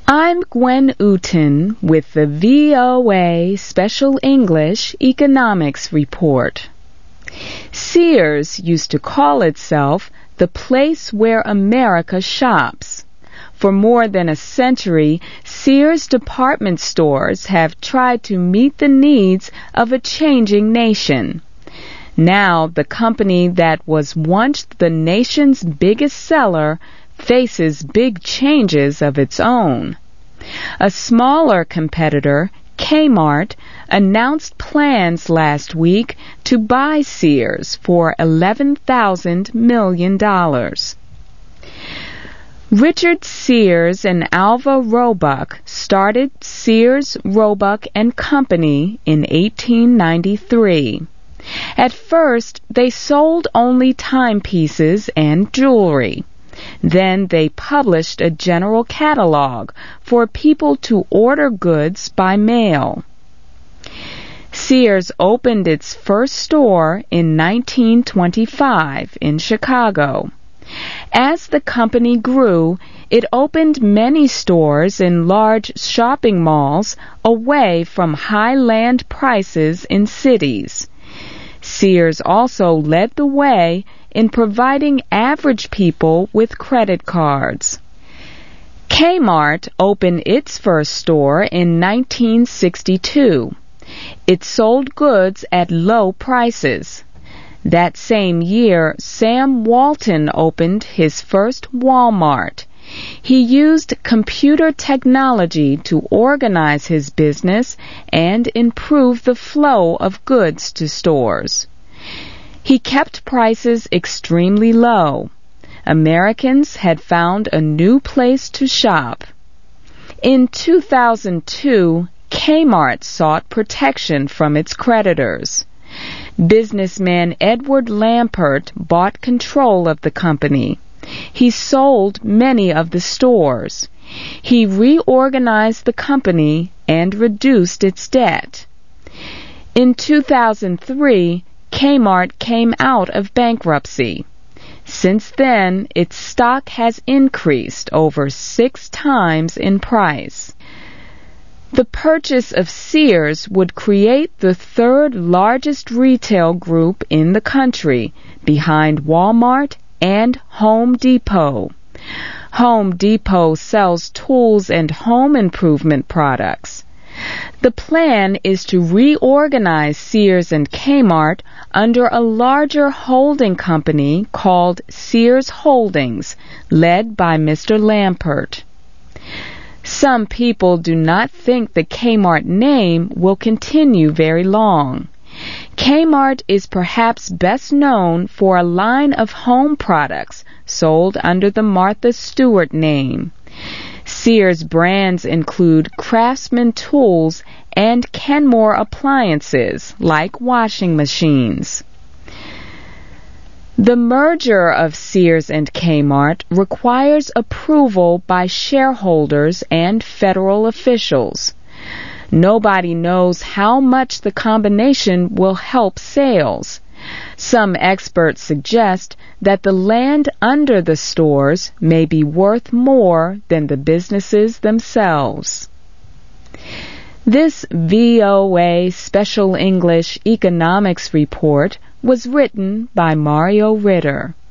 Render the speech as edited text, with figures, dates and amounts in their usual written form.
I'm Gwen Uten with the VOA Special English Economics Report. Sears used to call itself the place where America shops. For more than a century, Sears department stores have tried to meet the needs of a changing nation. Now, the company that was once the nation's biggest seller faces big changes of its own. A smaller competitor, Kmart, announced plans last week to buy Sears for $11,000 million. Richard Sears and Alva Roebuck started Sears, Roebuck and Company in 1893. At first, they sold only timepieces and jewelry. Then they published a general catalog for people to order goods by mail. Sears opened its first store in 1925 in Chicago. As the company grew, it opened many stores in large shopping malls away from high land prices in cities. Sears also led the way in providing average people with credit cards. Kmart opened its first store in 1962. It sold goods at low prices. That same year, Sam Walton opened his first Walmart. He used computer technology to organize his business and improve the flow of goods to stores. He kept prices extremely low. Americans had found a new place to shop. In 2002, Kmart sought protection from its creditors. Businessman Edward Lampert bought control of the company. He sold many of the stores. He reorganized the company and reduced its debt. In 2003, Kmart came out of bankruptcy. Since then, its stock has increased over 6 times in price. The purchase of Sears would create the third largest retail group in the country, behind Walmart and Home Depot. Home Depot sells tools and home improvement products. The plan is to reorganize Sears and Kmart under a larger holding company called Sears Holdings, led by Mr. Lampert. Some people do not think the Kmart name will continue very long. Kmart is perhaps best known for a line of home products sold under the Martha Stewart name. Sears brands include Craftsman tools and Kenmore appliances like washing machines. The merger of Sears and Kmart requires approval by shareholders and federal officials. Nobody knows how much the combination will help sales. Some experts suggest that the land under the stores may be worth more than the businesses themselves. This VOA Special English Economics Report was written by Mario Ritter.